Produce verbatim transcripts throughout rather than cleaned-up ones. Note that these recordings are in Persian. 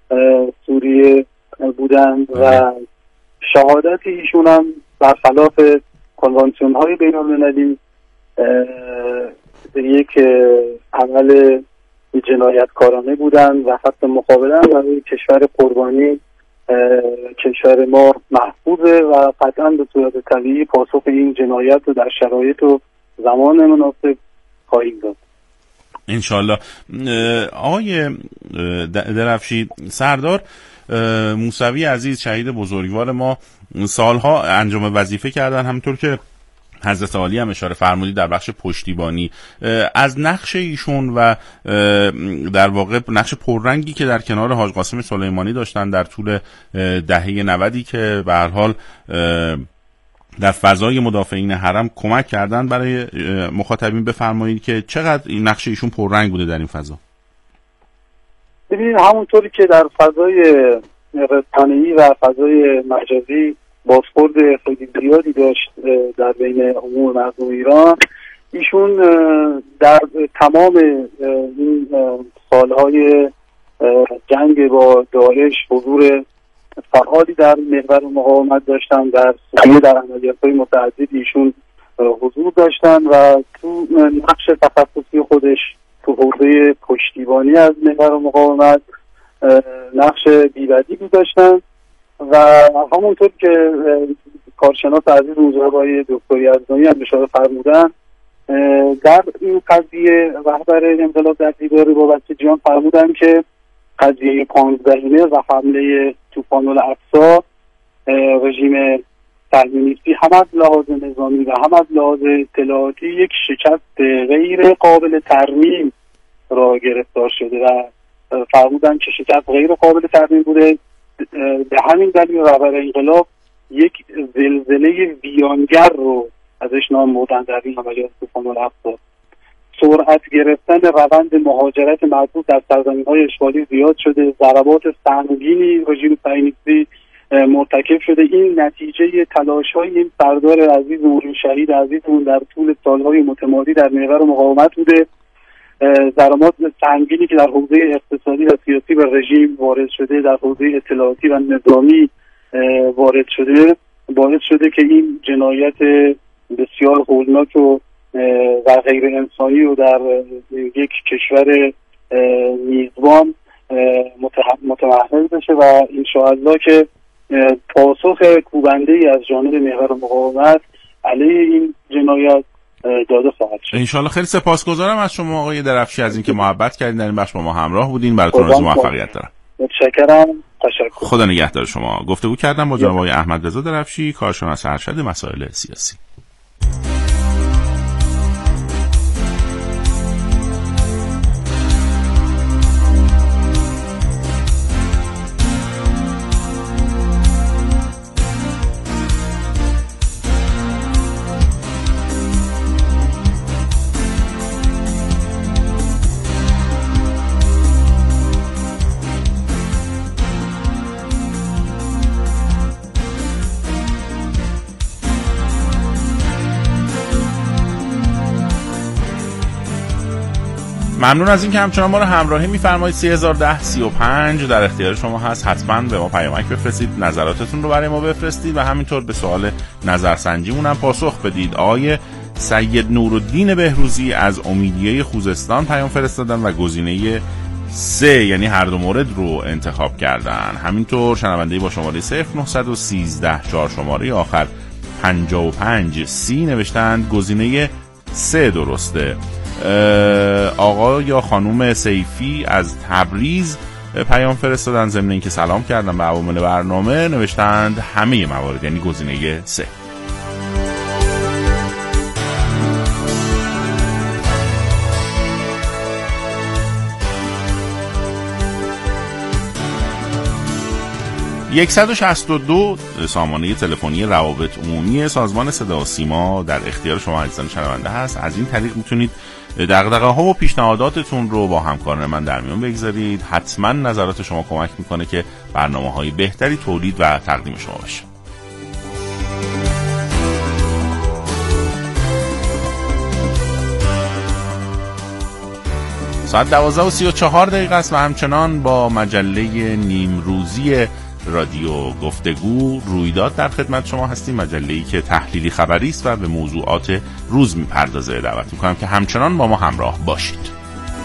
سوریه بودند و شهادت ایشون هم برخلاف کنوانسیون های بین المللی یک عمل جنایتکارانه بودند و خط مقابلن و کشور قربانی کشور ما محفوظه و قطعا به صورت طبیعی پاسخ این جنایت رو در شرایط و زمان مناسب خواهیم داد انشالله. آقای درفشی، سردار موسوی عزیز شهید بزرگوار ما سالها انجام وظیفه کردن، همونطور که حضرت عالی هم اشاره فرمودید در بخش پشتیبانی. از نقش ایشون و در واقع نقش پررنگی که در کنار حاج قاسم سلیمانی داشتن در طول دهه نودی که به هر حال در فضای مدافعین حرم کمک کردن برای مخاطبین، بفرمایید که چقدر این نقش ایشون پررنگ بوده در این فضا؟ ببینید همونطوری که در فضای رسانه‌ای و فضای مجازی بازخورد خیلی زیادی داشت در بین عموم مردم ایران، ایشون در تمام این سالهای جنگ با داعش حضور فعالی در محور مقاومت داشتن. در سوریه در عملیات‌های متعدد ایشون حضور داشتن و تو نقش تخصصی خودش تو حوزه پشتیبانی از محور مقاومت نقش بی‌بدیلی داشتن و همونطور که کارشناس عزیز مجابای دکتر یزدانی هم اشاره فرمودن، در این قضیه رهبر انقلاب در دیدار با بسیجیان فرمودن که قضیه پانزدهمه و حمله طوفان الاقصی رژیم صهیونیستی هم از لحاظ نظامی و هم از لحاظ اطلاعاتی یک شکست غیر قابل ترمیم را گرفتار شده و فرمودن که شکست غیر قابل ترمیم بوده. به همین دلیل رهبر انقلاب یک زلزله ویرانگر رو ازش نام بردن در این عملیات طوفان الاقصی. سرعت گرفتن روند مهاجرت مردم در سرزمین‌های اشغالی زیاد شده، ضربات سنگینی رژیم صهیونیستی مرتکب شده. این نتیجه تلاش‌های این سردار عزیزمون، شهید عزیزمون در طول سال‌های متمادی در محور مقاومت بوده. ضربات سنگینی که در حوزه اقتصادی و سیاسی و رژیم وارد شده، در حوزه اطلاعاتی و نظامی وارد شده، باعث شده که این جنایت بسیار هولناک و و غیر انسانی و در یک کشور میزبان متمحور بشه و انشاءالله که پاسخ کوبنده ای از جانب محور مقاومت علیه این جنایت داده خواهد شد. انشالله. خیلی سپاسگزارم از شما آقای درفشی از اینکه محبت کردین در این بخش با ما همراه بودین. براتون آرزوی موفقیت دارم. متشکرم. تشکر. خدا نگهدار شما. گفتگو کردم با جناب آقای احمد رضا درفشی، کارشناس ارشد مسائل سیاسی. ممنون از این که همچنان ما رو همراهی می‌فرمایید. سه هزار و ده سی و پنج در اختیار شما هست. حتما به ما پیامک بفرستید، نظراتتون رو برای ما بفرستید و همینطور به سوال نظرسنجیمون هم پاسخ بدید. آقای سید نورالدین بهروزی از امیدیه خوزستان پیام فرستادن و گزینه سه یعنی هر دو مورد رو انتخاب کردن. همینطور شنونده با شماره صفر نه یک سه چهار شماره آخر پنجاه و پنج سی نوشتند گزینه سه درسته. آقا یا خانوم سیفی از تبریز پیام فرستادن، ضمن اینکه سلام کردن به عوامل برنامه، نوشتند همه موارد یعنی گزینه سه. صد و شصت و دو سامانه تلفنی روابط عمومی سازمان صدا و سیما در اختیار شما عزیزان شنونده هست. از این طریق میتونید دغدغه ها و پیشنهاداتتون رو با همکاران من در میون بگذارید. حتما نظرات شما کمک میکنه که برنامه های بهتری تولید و تقدیم شما بشه. ساعت دوازده و سی و چهار دقیقه است و همچنان با مجله نیمروزی رادیو گفتگو رویداد در خدمت شما هستیم. مجله‌ای که تحلیلی خبری است و به موضوعات روز میپردازه. دعوت میکنم که همچنان با ما همراه باشید.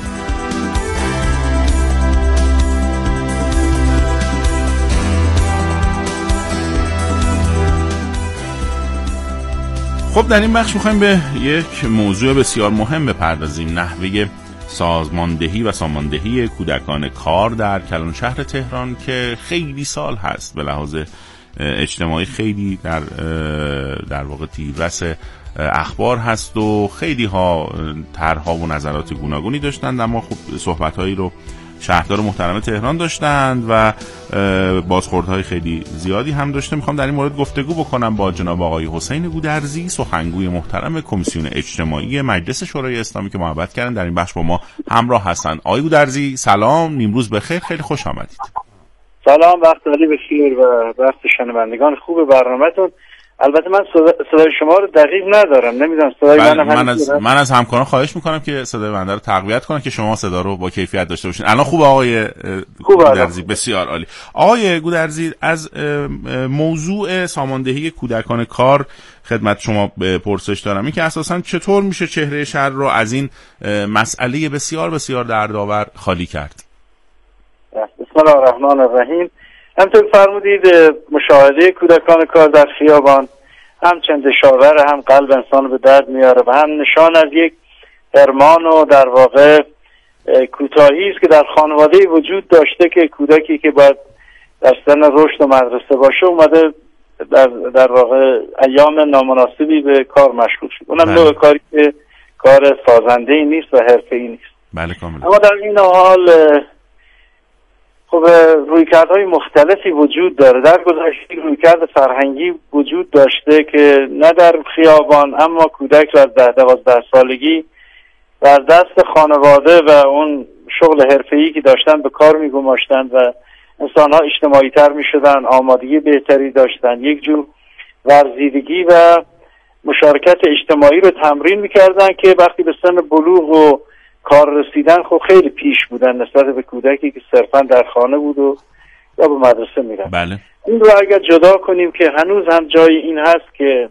خب در این بخش میخوایم به یک موضوع بسیار مهم بپردازیم. نحوه سازماندهی و ساماندهی کودکان کار در کلان شهر تهران که خیلی سال هست به لحاظ اجتماعی خیلی در در واقع تیررس اخبار هست و خیلی ها طرح‌ها و نظرات گوناگونی داشتند، اما خب صحبت‌هایی رو شهردار محترم تهران داشتند و بازخوردهای خیلی زیادی هم داشته. میخوام در این مورد گفتگو بکنم با جناب آقای حسین گودرزی، سخنگوی محترم کمیسیون اجتماعی مجلس شورای اسلامی که محبت کردن در این بخش با ما همراه هستند. آقای گودرزی سلام، نیمروز بخیر، خیلی خوش آمدید. سلام، وقت علی بخیر و وقت شنوندگان خوب برنامه‌تون. البته من صدای شما رو دقیق ندارم، نمیدونم صدای من من من از من از همکاران خواهش میکنم که صدای بنده رو تقویت کنن که شما صدا رو با کیفیت داشته باشین. الان خوبه آقای گودرزی؟ بسیار عالی. آقای گودرزی، از موضوع ساماندهی کودکان کار خدمت شما پرسش دارم، این که اساساً چطور میشه چهره شهر رو از این مسئله بسیار بسیار دردآور خالی کرد؟ بسم الله الرحمن الرحیم. همطور فرمودید مشاهده کودکان کار در خیابان هم چندشاور، هم قلب انسان به درد میاره و هم نشان از یک حرمان و در واقع کوتاهی است که در خانواده وجود داشته که کودکی که باید در سن رشد و مدرسه باشه اومده در, در واقع ایام نامناسبی به کار مشغول شد. اونم بله. نوع کاری که کار سازنده‌ای نیست و حرفه‌ای نیست. بله کاملا. اما در این حال خب رویکردهای مختلفی وجود داره. در گذشته رویکرد فرهنگی وجود داشته که نه در خیابان اما کودک رو از ده دوازده سالگی در دست خانواده و اون شغل حرفه‌ای که داشتن به کار می‌گماشتن و انسان‌ها اجتماعی تر می‌شدن، آمادگی بهتری داشتن، یک جور ورزیدگی و مشارکت اجتماعی رو تمرین می‌کردن که وقتی به سن بلوغ و کار رسیدن خب خیلی پیش بودن نسبت به کودکی که صرفا در خانه بود و یا به مدرسه میرن. بله. این رو اگر جدا کنیم که هنوز هم جای این هست که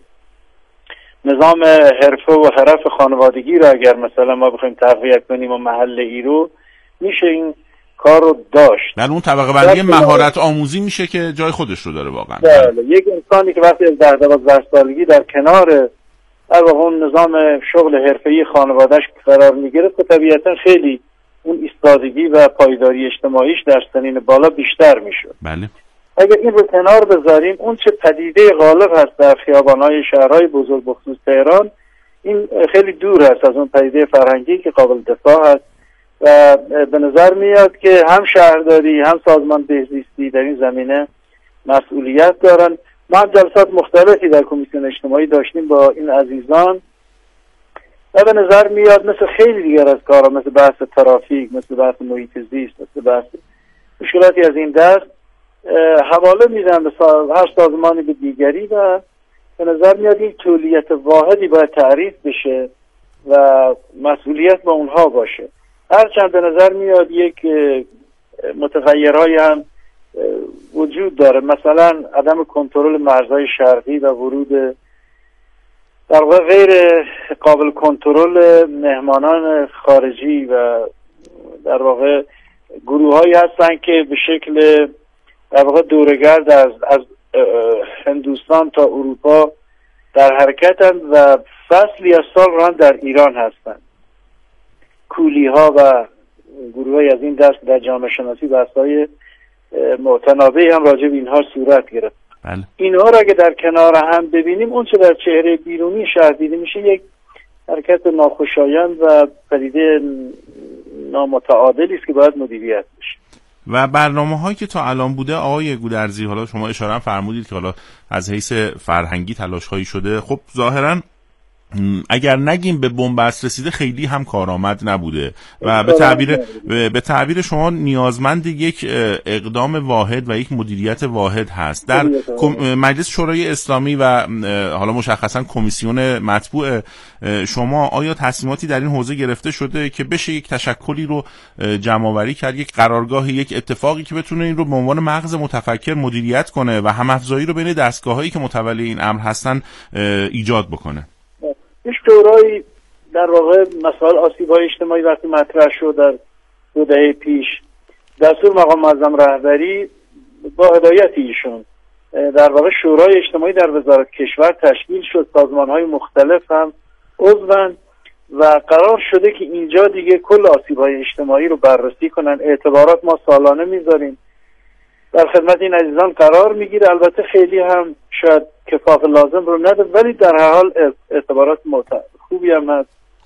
نظام حرفه و حرف خانوادگی رو اگر مثلا ما بخوایم تقویت کنیم و محله ای رو میشه این کار رو داشت. بله، اون طبقه بندی مهارت آموزی میشه که جای خودش رو داره واقعا. بله. یک انسانی که وقتی از ده دوازده سالگی در کنار در واقع اون نظام شغل حرفه‌ای خانواده‌اش قرار می‌گرفت و طبیعتاً خیلی اون ایستادگی و پایداری اجتماعیش در سنین بالا بیشتر میشد. بله. اگر این رو کنار بذاریم، اون چه پدیده غالب هست در خیابان‌های شهرهای بزرگ بخصوص تهران، این خیلی دور است از اون پدیده فرهنگی که قابل دفاع هست و به نظر میاد که هم شهرداری هم سازمان بهزیستی در این زمینه مسئولیت دارن. ما هم جلسات مختلفی در کمیسیون اجتماعی داشتیم با این عزیزان و به نظر میاد مثل خیلی دیگر از کارها، مثل بحث ترافیک، مثل بحث محیط زیست، مثل بحث مشکلاتی از این دست حواله میدن به هر سازمانی به دیگری و به نظر میاد این تولیت واحدی باید تعریف بشه و مسئولیت با اونها باشه. هرچند به نظر میاد یک متغیرهای هم وجود داره، مثلا عدم کنترل مرزهای شرقی و ورود در واقع غیر قابل کنترل مهمانان خارجی و در واقع گروه‌هایی هستن که به شکل در واقع دورگرد از از هندوستان تا اروپا در حرکتند و فصلی از سال ران در ایران هستند. کولی‌ها و گروه‌های از این دست در جامعه شناسی بحث‌های متنابعی هم راجع به اینها صورت گرفت. بله. اینها را اگه در کنار هم ببینیم، اون چه در چهره بیرونی شهر دیده میشه یک حرکت ناخوشایند و پدیده نامتعادلی است که باید مدیریت بشه. و برنامه‌هایی که تا الان بوده آقای گودرزی، حالا شما اشاره هم فرمودید که حالا از حیث فرهنگی تلاش‌هایی شده، خب ظاهراً اگر نگیم به بنبست رسیده خیلی هم کارآمد نبوده و به تعبیر به تعبیر شما نیازمند یک اقدام واحد و یک مدیریت واحد هست. در مجلس شورای اسلامی و حالا مشخصا کمیسیون مطبوع شما آیا تصمیماتی در این حوزه گرفته شده که بشه یک تشکلی رو جمع‌آوری کرد، یک قرارگاه، یک اتفاقی که بتونه این رو به عنوان مغز متفکر مدیریت کنه و هم افزایی رو بین دستگاه‌هایی که متولی این امر هستن ایجاد بکنه؟ این شورای در واقع مسائل آسیب‌های اجتماعی وقتی مطرح شد در دو دهه پیش، دستور مقام معظم رهبری با هدایت ایشون در واقع شورای اجتماعی در وزارت کشور تشکیل شد، سازمان‌های مختلف هم عضوند و قرار شده که اینجا دیگه کل آسیب‌های اجتماعی رو بررسی کنن. اعتبارات ما سالانه میذاریم، در خدمت این عزیزان قرار میگیره. البته خیلی هم شاید کفاف لازم رو نده، ولی در هر حال اعتبارات خوبی هم هست.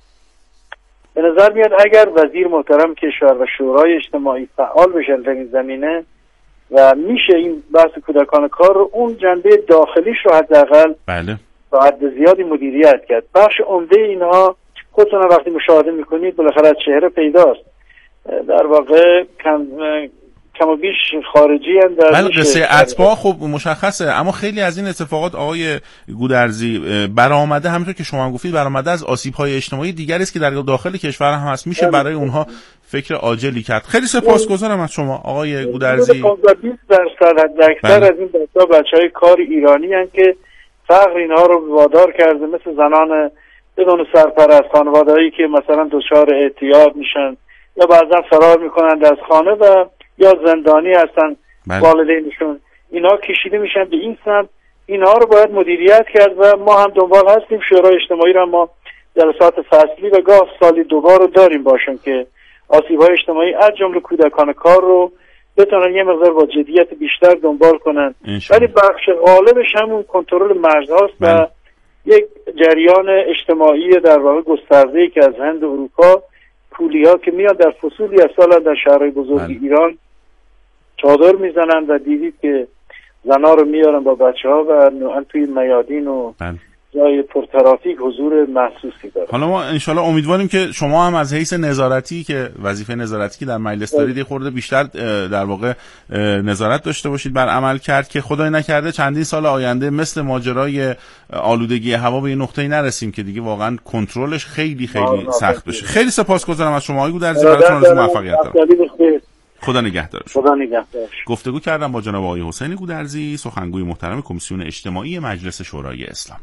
به نظر میاد اگر وزیر محترم کشور و شورای اجتماعی فعال بشن در این زمینه و میشه این بحث کودکان کار رو اون جنبه داخلیش رو حداقل بله با حد زیادی مدیریت کرد. بخش عمده اینها خودتون وقتی مشاهده میکنید بالاخره از چهره پیداست، در واقع کم کم و بیش خارجی هم در بله قصه اتباع خب مشخصه، اما خیلی از این اتفاقات آقای گودرزی برآمده، همونطور که شما هم گفتید، برآمده از آسیب‌های اجتماعی دیگری است که در داخل کشور هم هست، میشه برای اونها فکر عاجلی کرد. خیلی سپاسگزارم از شما آقای گودرزی. بیست درصد اکثر از این بچه‌ها بچه‌های کار ایرانی هستند که فقر اینها رو وادار کرده، مثل زنان بدون سرپرست، خانواده‌ای که مثلا دچار اعتیاد میشن یا بعضا فرار میکنند از خانه و یا زندانی هستن والدینشون، اینا کشیده میشن به این سمت. اینها رو باید مدیریت کرد و ما هم دنبال هستیم. شورای اجتماعی رو ما جلسات فصلی و گاه سالی دوبار رو داریم باشن که آسیب‌های اجتماعی از جمله کودکان کار رو بتونن یه مقدار با جدیت بیشتر دنبال کنن. ولی بخش غالبش همون کنترل مرزهاست و یک جریان اجتماعی در واقع گسترده‌ای که از هند و اروپا، پولیا که میاد در فصولی از سال در شهرهای بزرگ ایران چادر میزنن و دیدید که زنا رو میارن با بچه ها و نوعا توی میادین و بل. جای پرترافیک حضور محسوسی داره. حالا ما انشالله امیدواریم که شما هم از حیث نظارتی که وظیفه نظارتی که در مجلس دارید خورده بیشتر در واقع نظارت داشته باشید بر عمل کرد که خدای نکرده چندین سال آینده مثل ماجرای آلودگی هوا به این نقطه‌ای نرسیم که دیگه واقعا کنترلش خیلی خیلی سخت بشه. خیلی سپاسگزارم از شما آقای گودرزی، براتون آرزوی موفقیت دارم. خدا نگهدارش. خدا نگهدارش. گفتگو کردم با جناب آقای حسین گودرزی، سخنگوی محترم کمیسیون اجتماعی مجلس شورای اسلامی.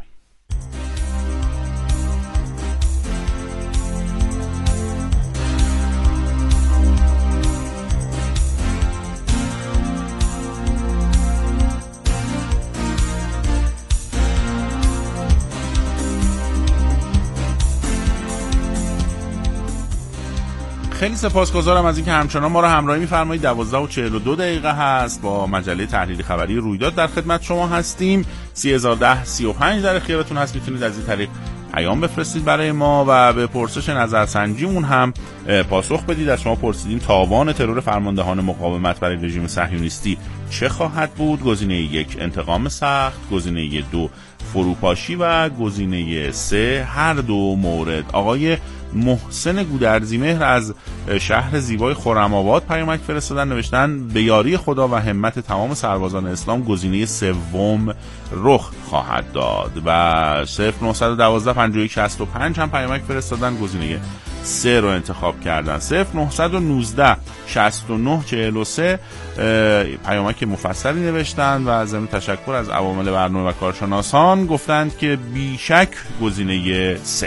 خیلی سپاسگزارم از اینکه همچنان ما رو همراهی می‌فرمایید. دوازده و چهل و دو دقیقه هست، با مجله تحلیل خبری رویداد در خدمت شما هستیم. سی هزار و ده سی و پنج در اختیارتون هست، میتونید از این طریق پیام بفرستید برای ما و به پرسش نظرسنجیمون هم پاسخ بدید. از شما پرسیدیم تاوان ترور فرماندهان مقاومت برای رژیم صهیونیستی چه خواهد بود؟ گزینه یک انتقام سخت، گزینه دو فروپاشی و گزینه سه هر دو مورد. آقای محسن گودرزی مهر از شهر زیبای خرم‌آباد پیامک فرستادن، نوشتن به یاری خدا و همت تمام سربازان اسلام گزینه سوم رخ خواهد داد و صفر نه یک دو پنج یک شصت و پنج هم پیامک فرستادن، گزینه سه رو انتخاب کردن. صفر نه یک نه شصت و نه چهل و سه پیامک مفصلی نوشتن و ضمن تشکر از عوامل برنامه و کارشناسان گفتند که بیشک گزینه سه.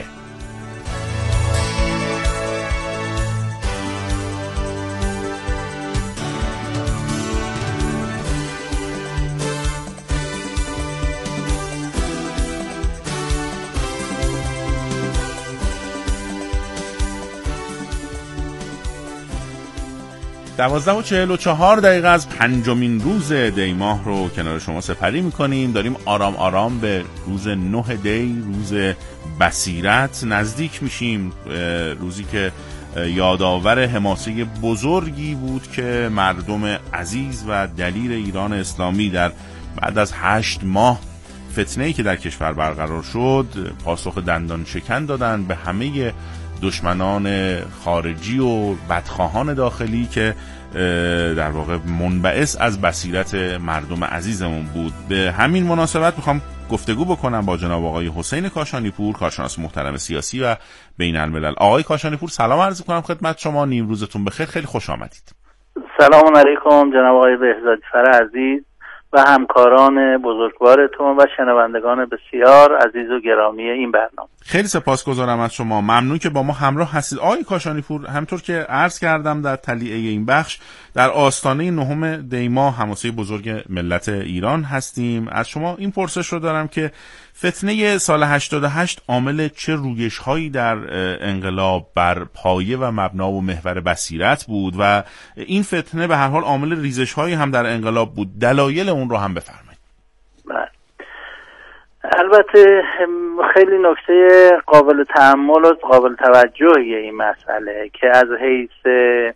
دوازده و چهل و چهار دقیقه از پنجمین روز دی ماه رو کنار شما سپری میکنیم. داریم آرام آرام به روز نه دی، روز بصیرت نزدیک میشیم، روزی که یادآور حماسه بزرگی بود که مردم عزیز و دلیر ایران اسلامی در بعد از هشت ماه فتنه‌ای که در کشور برقرار شد پاسخ دندان شکن دادن به همه دشمنان خارجی و بدخواهان داخلی که در واقع منبعث از بصیرت مردم عزیزمون بود. به همین مناسبت میخوام گفتگو بکنم با جناب آقای حسین کاشانی پور، کارشناس محترم سیاسی و بین الملل. آقای کاشانی پور سلام عرض کنم خدمت شما، نیمروزتون بخیر، خیلی خوش آمدید. سلام علیکم جناب آقای بهزادی فر عزیز و همکاران بزرگوارتون و شنوندگان بسیار عزیز و گرامی این برنامه. خیلی سپاسگزارم از شما، ممنون که با ما همراه هستید. آقای کاشانی پور، همطور که عرض کردم در تلیعه این بخش در آستانه نهم دی‌ماه حماسه بزرگ ملت ایران هستیم. از شما این پرسش رو دارم که فتنه سال هشتاد و هشت عامل چه رویش‌هایی در انقلاب بر پایه و مبنا و محور بصیرت بود و این فتنه به هر حال عامل ریزش‌هایی هم در انقلاب بود، دلایل اون رو هم بفرمایید. بله. البته خیلی نکته قابل تأمل و قابل توجهیه این مسئله که از حیث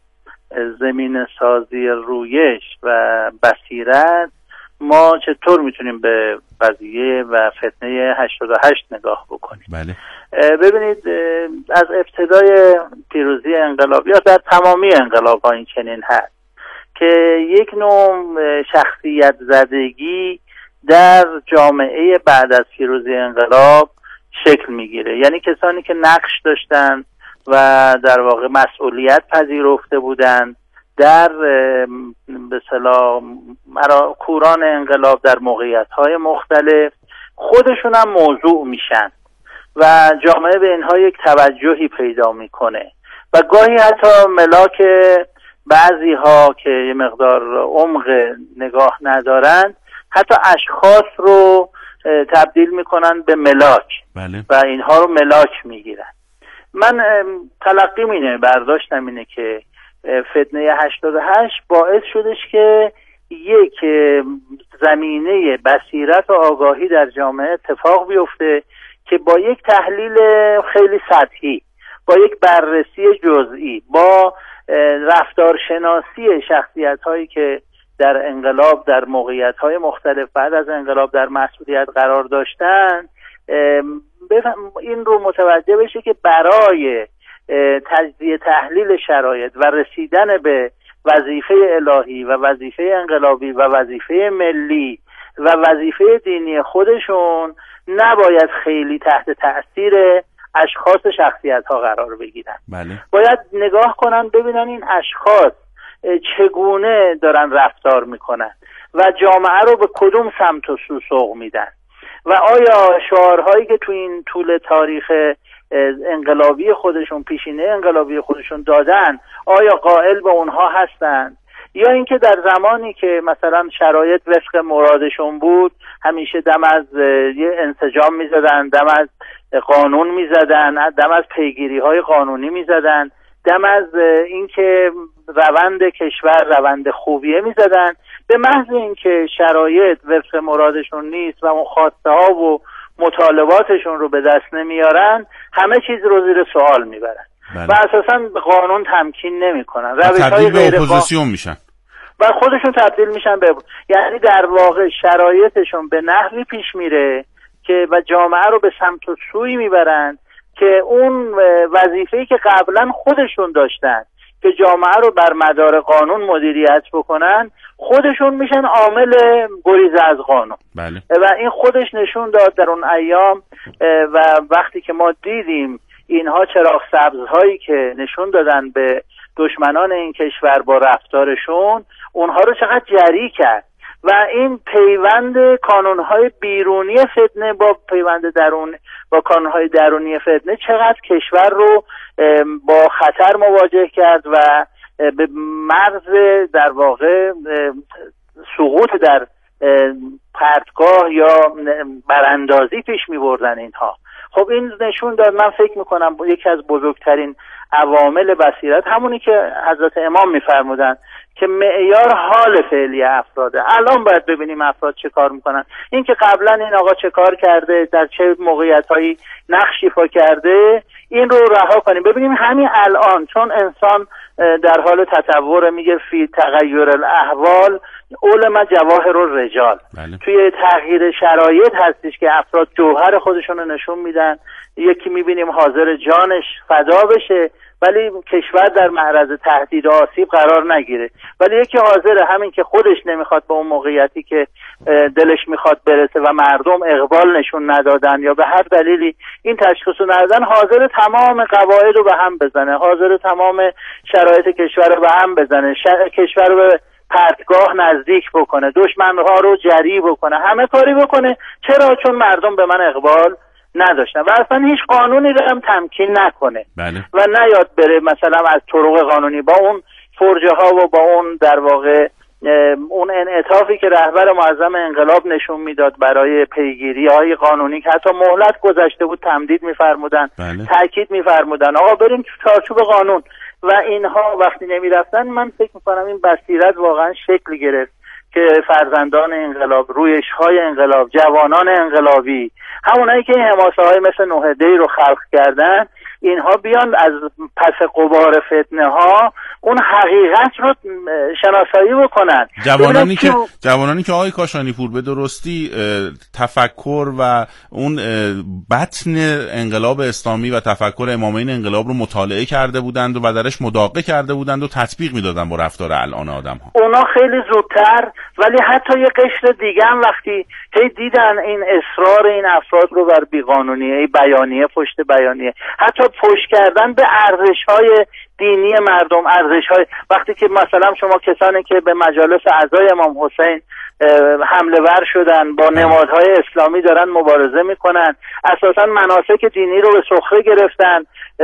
زمین سازی رویش و بصیرت ما چطور میتونیم به قضیه و فتنه هشتاد و هشت نگاه بکنیم. بله. ببینید از ابتدای پیروزی انقلاب یا در تمامی انقلاب ها این چنین هست که یک نوع شخصیت زدگی در جامعه بعد از پیروزی انقلاب شکل میگیره، یعنی کسانی که نقش داشتن و در واقع مسئولیت پذیرفته بودن در به اصطلاح مرا کوران انقلاب در موقعیت‌های مختلف خودشون هم موضوع میشن و جامعه به اینها یک توجهی پیدا میکنه و گاهی حتی ملاک بعضی ها که یه مقدار عمق نگاه ندارن حتی اشخاص رو تبدیل میکنن به ملاک. بله. و اینها رو ملاک میگیرن. من تلقیم اینه، برداشتم اینه که فتنه هشتاد و هشت باعث شدش که یک زمینه بصیرت و آگاهی در جامعه اتفاق بیفته که با یک تحلیل خیلی سطحی، با یک بررسی جزئی، با رفتارشناسی شخصیت‌هایی که در انقلاب در موقعیت‌های مختلف بعد از انقلاب در مسئولیت قرار داشتن این رو متوجه بشه که برای تجزیه تحلیل شرایط و رسیدن به وظیفه الهی و وظیفه انقلابی و وظیفه ملی و وظیفه دینی خودشون نباید خیلی تحت تأثیر اشخاص شخصیت ها قرار بگیرن. بله. باید نگاه کنن ببینن این اشخاص چگونه دارن رفتار میکنن و جامعه رو به کدوم سمت و سو سوق میدن و آیا شعارهایی که تو این طول تاریخ انقلابی خودشون، پیشینه انقلابی خودشون دادن، آیا قائل به اونها هستن یا اینکه در زمانی که مثلا شرایط وفق مرادشون بود همیشه دم از یه انسجام میزدن، دم از قانون میزدن، دم از پیگیری های قانونی میزدن، دم از اینکه روند کشور روند خوبیه میزدن، به محض اینکه شرایط وفق مرادشون نیست و اون خواسته ها و مطالباتشون رو به دست نمیارن همه چیز رو زیر سوال میبرن. بله. و اساسا قانون تمکین نمیکنن، تبدیل به اپوزیسیون میشن و خودشون تبدیل میشن به، یعنی در واقع شرایطشون به نحوی پیش میره که و جامعه رو به سمت و سوی میبرن که اون وظیفه‌ای که قبلا خودشون داشتن که جامعه رو بر مدار قانون مدیریت بکنن خودشون میشن عامل گریز از قانون. بله. و این خودش نشون داد در اون ایام و وقتی که ما دیدیم اینها چراغ سبزهایی که نشون دادن به دشمنان این کشور با رفتارشون اونها رو چقدر جری کرد و این پیوند کانونهای بیرونی فتنه با پیوند درون با کانونهای درونی فتنه چقدر کشور رو با خطر مواجه کرد و به مرز در واقع سقوط در پرتگاه یا براندازی پیش می بردن اینها. خب این نشون داد، من فکر میکنم یکی از بزرگترین عوامل بصیرت همونی که حضرت امام میفرمودن که معیار حال فعلی افراده. الان باید ببینیم افراد چه کار میکنن. این که قبلا این آقا چه کار کرده، در چه موقعیت‌هایی نقش ایفا کرده، این رو رها کنیم ببینیم همین الان، چون انسان در حال تطور، میگه فی تغییر الاحوال علم جواهر الرجال. بله. توی تغییر شرایط هستش که افراد جوهر خودشون رو نشون میدن. یکی میبینیم حاضر جانش فدا بشه ولی کشور در معرض تهدید و آسیب قرار نگیره، ولی یکی حاضر همین که خودش نمیخواد به اون موقعیتی که دلش میخواد برسه و مردم اقبال نشون ندادن یا به هر دلیلی این تشخیص رو ندادن، حاضر تمام قواعد رو به هم بزنه، حاضر تمام شرایط کشور رو به هم بزنه، شهر کشور رو به پرتگاه نزدیک بکنه، دشمنها رو جری بکنه، همه کاری بکنه. چرا؟ چون مردم به من اقبال نداشتن و اصلا هیچ قانونی رو هم تمکین نکنه. بله. و نیاد بره مثلا از طرق قانونی با اون فرجه ها و با اون در واقع اون انعطافی که رهبر معظم انقلاب نشون میداد برای پیگیری های قانونی که حتی مهلت گذشته بود تمدید میفرمودن. بله. تاکید میفرمودن آقا بریم تو چارچوب قانون و اینها وقتی نمیرفتن، من فکر میکنم این بصیرت واقعا شکل گرفت که فرزندان انقلاب، رویش‌های انقلاب، جوانان انقلابی، همونایی که این حماسه‌های مثل نوح دی رو خلق کردن، اینها بیان از پس غبار فتنه ها اون حقیقت رو شناسایی بکنن. جوانانی که جوانانی که آقای کاشانی پور به درستی تفکر و اون بطن انقلاب اسلامی و تفکر امامین انقلاب رو مطالعه کرده بودند و درش مداقه کرده بودند و تطبیق میدادن با رفتار الان آدم‌ها. اونا خیلی زودتر، ولی حتی یه قشر دیگه هم وقتی هی دیدن این اصرار این افراد رو بر بیقانونیه، بیانیه پشت بیانیه، حتی پشت کردن به ارزش‌های دینی مردم، ارزش‌های وقتی که مثلا شما کسانی که به مجالس اعضای امام حسین حمله ور شدن با نمادهای اسلامی دارن مبارزه میکنن، اساسا مناسک دینی رو به سخره گرفتن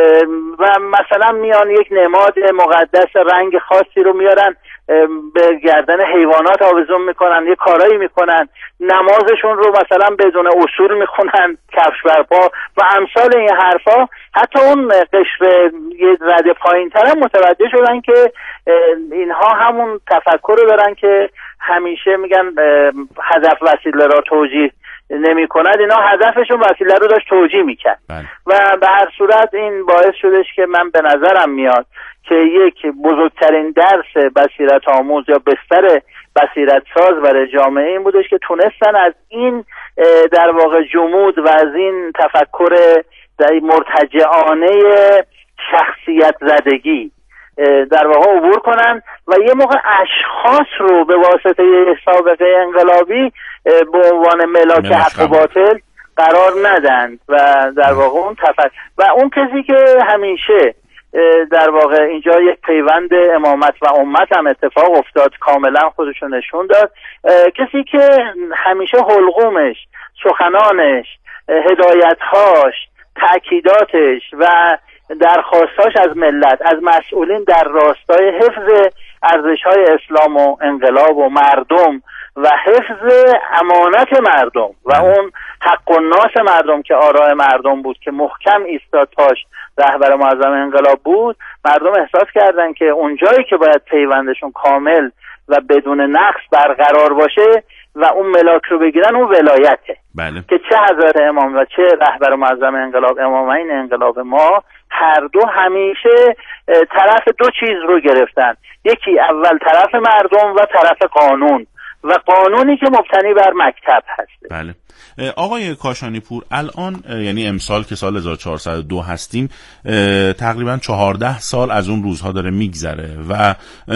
و مثلا میان یک نماد مقدس رنگ خاصی رو میارن به گردن حیوانات آویزون میکنن، یه کارایی میکنن، نمازشون رو مثلا بدون اصول میخونن، کفش برپا و امثال این حرفا. حتی اون قشر یه رده پایین تر هم متوجه شدن که اینها همون تفکر رو دارن که همیشه میگن هدف وسیله را توجیه نمی کند، اینا هدفشون وسیله رو داشت توجیه میکرد. و به هر صورت این باعث شدش که من به نظرم میاد که یک بزرگترین درس بصیرت آموز یا بستر بصیرت ساز برای جامعه این بودش که تونستن از این در واقع جمود و از این تفکر مرتجعانه شخصیت زدگی در واقع عبور کنن و یه موقع اشخاص رو به واسطه سابقه انقلابی به عنوان ملاک حق و باطل قرار ندن و در واقع اون تفکر و اون کسی که همیشه در واقع اینجا یک پیوند امامت و امت هم اتفاق افتاد، کاملا خودشو نشون داد، کسی که همیشه حلقومش، سخنانش، هدایتهاش، تأکیداتش و درخواستاش از ملت، از مسئولین در راستای حفظ ارزش‌های اسلام و انقلاب و مردم و حفظ امانت مردم و اون حق الناس مردم که آراء مردم بود که محکم ایستاد پاش رهبر معظم انقلاب بود، مردم احساس کردن که اون جایی که باید پیوندشون کامل و بدون نقص برقرار باشه و اون ملاک رو بگیرن اون ولایته. بله. که چه حضرت امام و چه رهبر معظم انقلاب، امامین انقلاب ما، هر دو همیشه طرف دو چیز رو گرفتن، یکی اول طرف مردم و طرف قانون و قانونی که مبتنی بر مکتب هست. بله. آقای کاشانی پور، الان یعنی امسال که سال هزار و چهارصد و دو هستیم، تقریبا چهارده سال از اون روزها داره میگذره و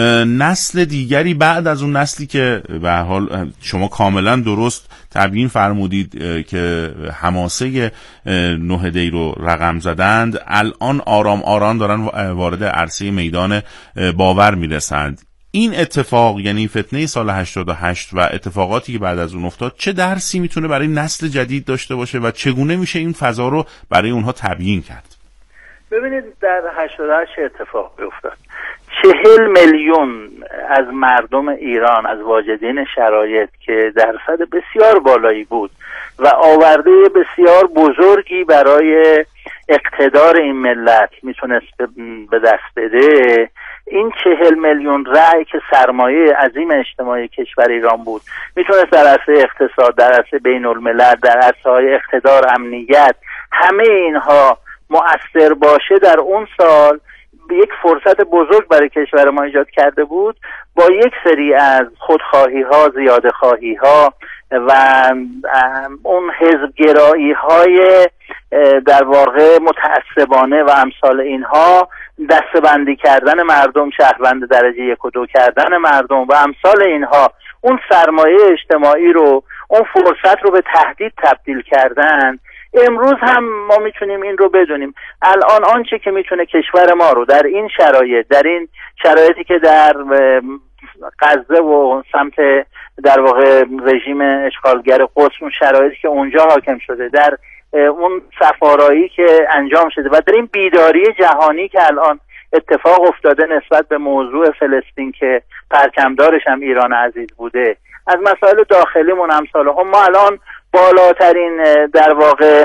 نسل دیگری بعد از اون نسلی که به هر حال شما کاملا درست تبیین فرمودید که حماسه نوح دی رو رقم زدند، الان آرام آرام دارن وارد عرصه میدان باور میرسند. این اتفاق یعنی فتنه سال هشتاد و هشت و اتفاقاتی که بعد از اون افتاد چه درسی میتونه برای نسل جدید داشته باشه و چگونه میشه این فضا رو برای اونها تبیین کرد؟ ببینید در هشتاد و هشت اتفاق افتاد. چهل میلیون از مردم ایران، از واجدین شرایط که درصد بسیار بالایی بود و آورده بسیار بزرگی برای اقتدار این ملت میتونست به دست بده، این چهل میلیون رأی که سرمایه عظیم اجتماعی کشور ایران بود، میتونست در عرصه اقتصاد، در عرصه بین الملل، در عرصه های اقتدار، امنیت، همه اینها مؤثر باشه، در اون سال یک فرصت بزرگ برای کشور ما ایجاد کرده بود، با یک سری از خودخواهی ها، زیاده خواهی ها و اون حزبگرایی های در واقع متعصبانه و امثال اینها، دسته‌بندی کردن مردم، شهروند درجه یک و دو کردن مردم و امثال اینها، اون سرمایه اجتماعی رو، اون فرصت رو به تهدید تبدیل کردن. امروز هم ما میتونیم این رو بدونیم. الان آنچه که میتونه کشور ما رو در این شرایط، در این شرایطی که در غزه و سمت در واقع رژیم اشغالگر قدس، اون شرایطی که اونجا حاکم شده، در اون سفارایی که انجام شده و در این بیداری جهانی که الان اتفاق افتاده نسبت به موضوع فلسطین که پرچمدارش هم ایران عزیز بوده، از مسائل داخلیمون امثال هم، ما الان بالاترین در واقع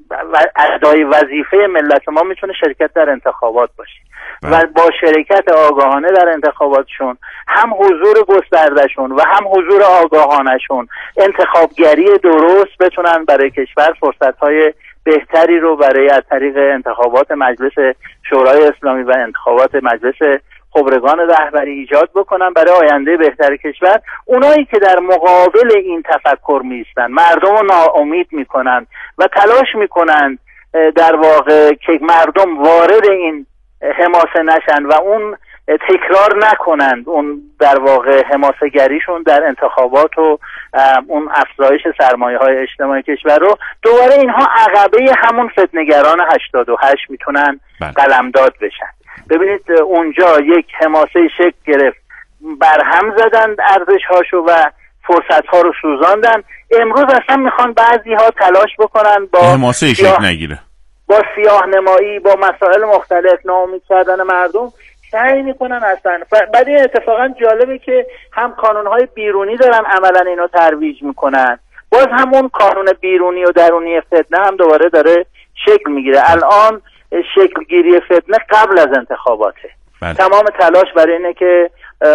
ادای وظیفه ملت ما میتونه شرکت در انتخابات باشه و با شرکت آگاهانه در انتخاباتشون، هم حضور گستردهشون و هم حضور آگاهانهشون، انتخابگری درست، بتونن برای کشور فرصتهای بهتری رو برای از طریق انتخابات مجلس شورای اسلامی و انتخابات مجلس خبرگان رهبری ایجاد بکنن برای آینده بهتر کشور. اونایی که در مقابل این تفکر میستن، مردم رو ناامید میکنن و تلاش میکنن در واقع که مردم وارد این حماسه نشن و اون تکرار نکنند اون در واقع حماسه گریشون در انتخابات و اون افزایش سرمایه های اجتماعی کشور رو، دوباره اینها عقبه همون فتنه‌گران هشتاد و هشت میتونن قلمداد بشن. ببینید اونجا یک حماسه شکل گرفت، برهم زدن ارزش هاشو و فرصت ها رو سوزاندن. امروز اصلا میخوان بعضی ها تلاش بکنن با حماسه شکل نگیره، با سیاه نمایی، با مسائل مختلف ناامید کردن مردم سعی میکنن اصلا. بعد این اتفاقا جالبه که هم قانونهای بیرونی دارن عملا اینو ترویج میکنن، باز همون قانون بیرونی و درونی فتنه هم دوباره داره شکل میگیره. الان شکل گیری فتنه قبل از انتخاباته. بله. تمام تلاش برای اینه که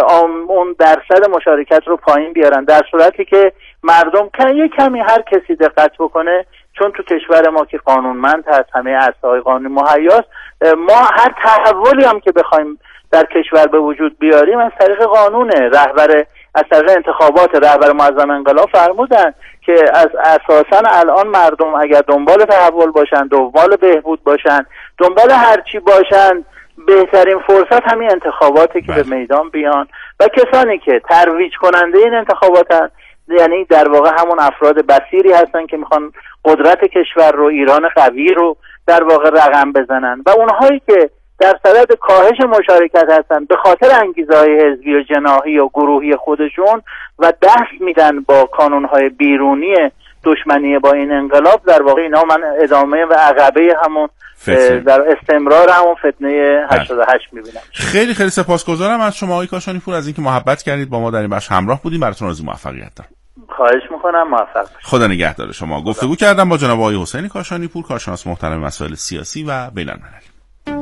اون درصد مشارکت رو پایین بیارن، در صورتی که مردم که یک کمی هر کسی دقت بکنه، چون تو کشور ما که قانونمند هست، همه عرصه‌های قانونی مهیاست، ما هر تحولی هم که بخوایم در کشور به وجود بیاریم از طریق قانونه. رهبر از طریق انتخابات رهبر معظم انقلاب فرمودن که از اساساً الان مردم اگر دنبال تحول باشن، دنبال بهبود باشن، دنبال هرچی باشن، بهترین فرصت همین انتخاباته که به میدان بیان و کسانی که ترویج کننده این انتخاباتن، یعنی در واقع همون افراد بصیری هستن که میخوان قدرت کشور رو، ایران قوی رو در واقع رقم بزنن، و اونهایی که در صدد کاهش مشارکت هستن به خاطر انگیزه‌های حزبی و جناحی و گروهی خودشون و دست میدن با کانونهای بیرونی دشمنی با این انقلاب، در واقع اینا من ادامه و عقبه همون فتنه. در استمرار همون فتنه هشتاد و هشت میبینم. خیلی خیلی سپاسگزارم از شما آقای کاشانی پور از اینکه محبت کردید با ما در این بخش همراه بودیم. براتون آرزوی موفقیت دارم. خواهش میکنم، موفق باشید. خدا نگهدار شما. گفتگو کردم با جناب آقای حسین کاشانی پور، کارشناس محترم مسائل سیاسی و بین‌المللی.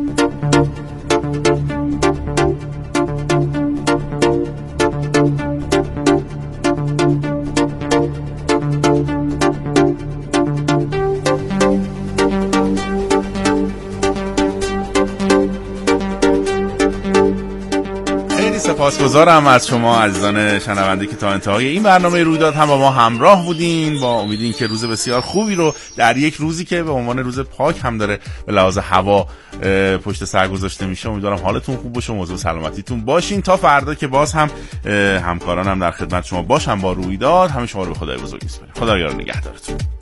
سپاسگزارم از شما عزیزان شنونده که تا انتهای این برنامه رویداد هم با ما همراه بودین، با امید که روز بسیار خوبی رو در یک روزی که به عنوان روز پاک هم داره به لحاظ هوا پشت سر گذاشته میشه، امیدوارم حالتون خوب باشه و مواظب سلامتیتون باشین تا فردا که باز هم همکارانم در خدمت شما باشن با رویداد. همه شما رو به خدای بزرگ میسپارم. خدا یار نگهدارتون.